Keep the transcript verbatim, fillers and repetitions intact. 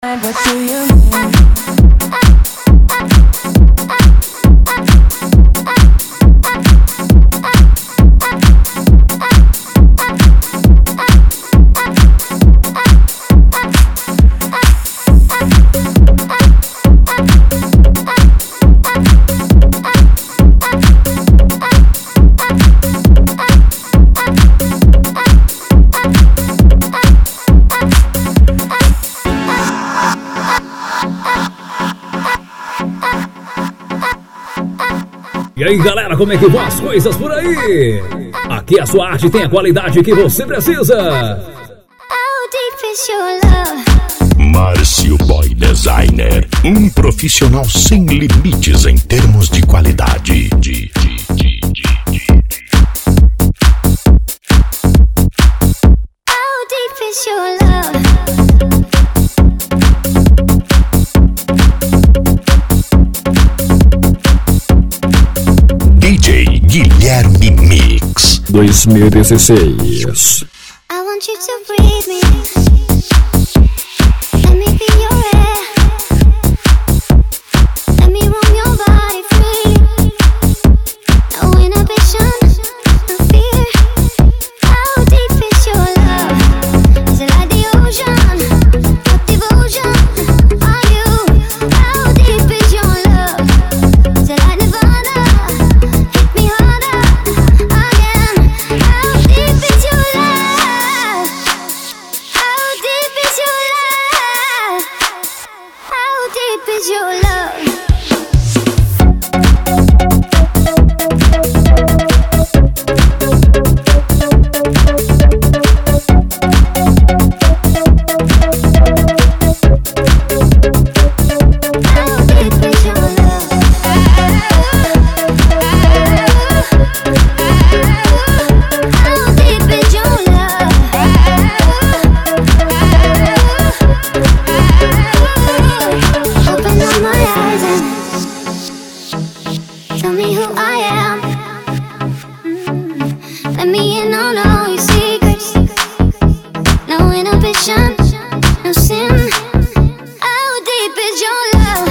What do you mean? E aí galera, como é que vão as coisas por aí? Aqui a sua arte tem a qualidade que você precisa. Márcio Boy Designer, um profissional sem limites em termos de qualidade. De, de, de, de, de. How deep is your love? D J Guilherme Mix dois mil e dezesseis. I want you to breathe me. Let me be your air. Let me roam your body free. No inhibition, no fear. How deep is your love? Is it like the ocean? What devotion are you? How deep is your love? Is it like Nirvana? Hit me harder again. How deep is your love? How deep is your love? How deep is your love? How deep is your love? How deep is your love? Open up my eyes and tell me who I am. Mm. Let me in on all your secrets. No inhibition, no sin. How deep is your love?